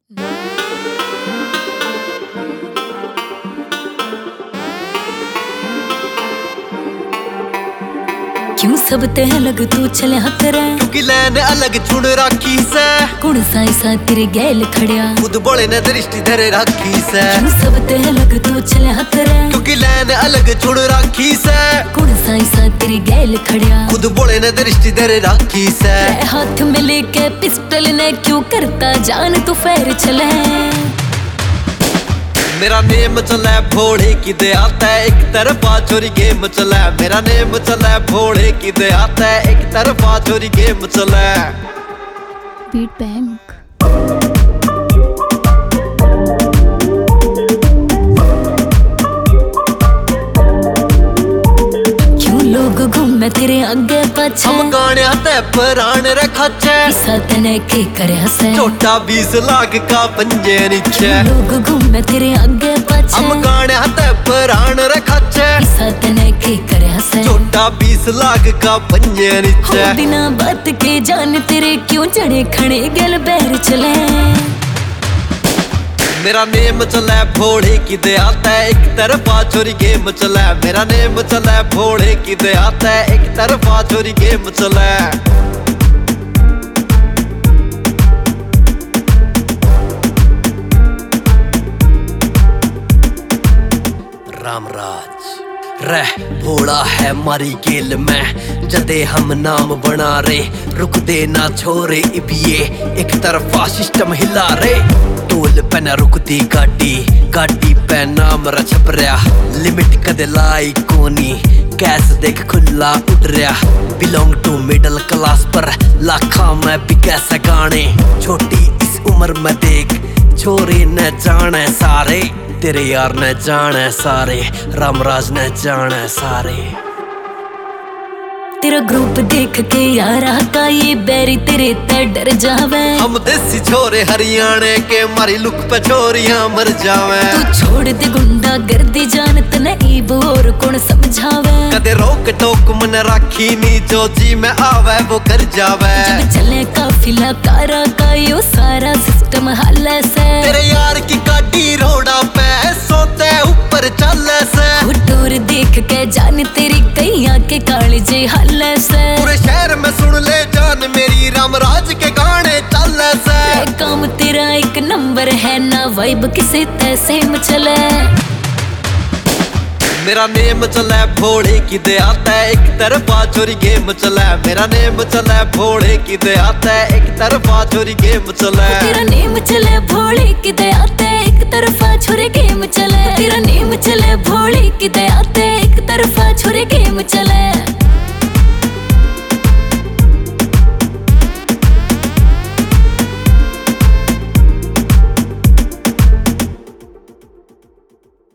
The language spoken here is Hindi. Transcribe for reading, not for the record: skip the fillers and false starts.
क्यों सब ते अलग तू चले हथरे, क्योंकि लैन अलग चुन राखी से। कुण साई सा तेरे गैल खड़िया, खुद बोले ने दृष्टि धरे राखी से। क्यों सब ते अलग तू चले हथरे, क्योंकि लैन अलग चुन राखी से। कुण साई सा तेरे गैल खड़िया, खुद बोले ने दृष्टि धरे राखी से। हाथ में लेके पिस्टल ने क्यों करता जान तू फेर चले। मेरा नेम चले भोड़े की दया तय, एक तरफा चोरी गेम चले। मेरा नेम चले भोड़े की दया तय, एक तरफा चोरी गेम चले। बीट बैंक घूमे तेरे आगे पाछे, हम गाने ते परान रखाचे। इसा तने के करे हसे, छोटा 20 लाख का पंजे नीचे। लोग घूमे तेरे आगे पाछे, हम गाने ते परान रखाचे। इसा तने के करे हसे, छोटा 20 लाख का पंजे नीचे। बिना बात के जान तेरे क्यों चढ़े खड़े गल बैर चले। मेरा नेम चले भोड़े की दया तय, एक तरफा चोरी गेम चले। मेरा नेम चले भोड़े की दया तय, एक तरफा चोरी गेम चले। रामराज रह भोड़ा है मारी गेल में, जदे हम नाम बना रे। रुक दे ना छोरे इबिये, एक तरफा सिस्टम हिला रे। टोल पे ना रुकती गाड़ी, गाड़ी पे नाम रछप रहा। लिमिट कदे लाई कोनी, कैस देख खुला उठ रहा। बिलोंग टू मिडल क्लास पर लाखा में भी कैसे गाने। छोटी इस उम्र में देख छोरे न जाने सारे, तेरे यार ने जाने सारे, रामराज ने जाने सारे। तेरा ग्रुप देख के यारा का ये बैरी तेरे ते डर जावे। हम देसी छोरे हरियाणे के, मारी लुक पे चोरियां मर जावे। तू छोड़ दे गुंडा गर्दी जानत नहीं बोर कौन समझावे। कदे रोक टोक मन राखी नी, जो जी में आवे वो कर जावे। जब चले काफिला कारा का यो सारा सिस्टम हाले से। तेरे यार की गाड़ी रोड़ा पे सोते ऊपर चले से। टूर देख के जान तेरी कैया के काले जे हाले से। पूरे शहर में सुन ले जान मेरी, रामराज के गाने चले से। काम तेरा एक नंबर है ना, वाइब किसे तैसे में चले। मेरा नेम चले भोड़े की दया तय, एक तरफा चोरी गेम चले। मेरा नेम चले भोड़े की दया तय, एक तरफा चोरी गेम चले। तेरा नेम चले भोले की दया तय, एक तरफा छोरे गेम चले। तेरा नेम चले भोले की दया तय, एक तरफा छोरे गेम चले।